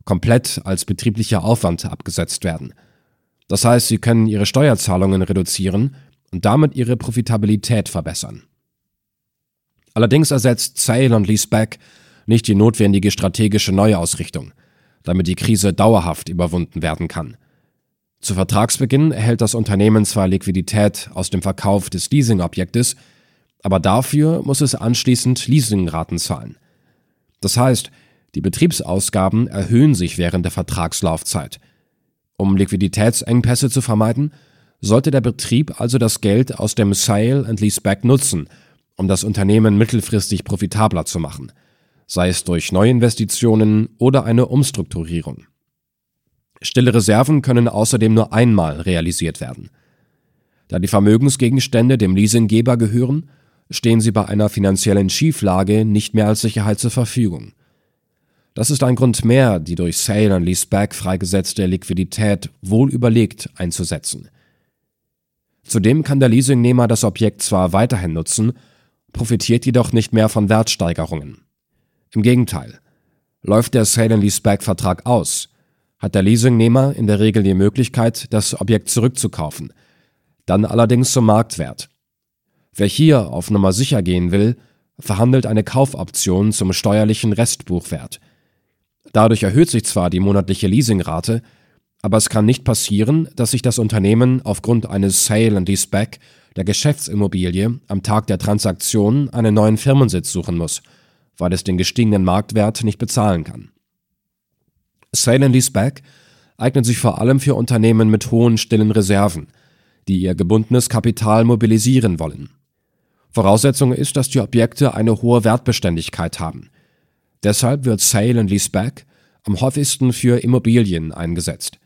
komplett als betrieblicher Aufwand abgesetzt werden. Das heißt, Sie können Ihre Steuerzahlungen reduzieren und damit Ihre Profitabilität verbessern. Allerdings ersetzt Sale und Leaseback nicht die notwendige strategische Neuausrichtung, damit die Krise dauerhaft überwunden werden kann. Zu Vertragsbeginn erhält das Unternehmen zwar Liquidität aus dem Verkauf des Leasingobjektes, aber dafür muss es anschließend Leasingraten zahlen. Das heißt, die Betriebsausgaben erhöhen sich während der Vertragslaufzeit. Um Liquiditätsengpässe zu vermeiden, sollte der Betrieb also das Geld aus dem Sale and Leaseback nutzen, um das Unternehmen mittelfristig profitabler zu machen, sei es durch Neuinvestitionen oder eine Umstrukturierung. Stille Reserven können außerdem nur einmal realisiert werden. Da die Vermögensgegenstände dem Leasinggeber gehören, stehen sie bei einer finanziellen Schieflage nicht mehr als Sicherheit zur Verfügung. Das ist ein Grund mehr, die durch Sale and Leaseback freigesetzte Liquidität wohl überlegt einzusetzen. Zudem kann der Leasingnehmer das Objekt zwar weiterhin nutzen, profitiert jedoch nicht mehr von Wertsteigerungen. Im Gegenteil, läuft der Sale and Leaseback-Vertrag aus, hat der Leasingnehmer in der Regel die Möglichkeit, das Objekt zurückzukaufen, dann allerdings zum Marktwert. Wer hier auf Nummer sicher gehen will, verhandelt eine Kaufoption zum steuerlichen Restbuchwert. Dadurch erhöht sich zwar die monatliche Leasingrate, aber es kann nicht passieren, dass sich das Unternehmen aufgrund eines Sale and Leaseback der Geschäftsimmobilie am Tag der Transaktion einen neuen Firmensitz suchen muss, weil es den gestiegenen Marktwert nicht bezahlen kann. Sale and Leaseback eignet sich vor allem für Unternehmen mit hohen stillen Reserven, die ihr gebundenes Kapital mobilisieren wollen. Voraussetzung ist, dass die Objekte eine hohe Wertbeständigkeit haben. Deshalb wird Sale and Leaseback am häufigsten für Immobilien eingesetzt.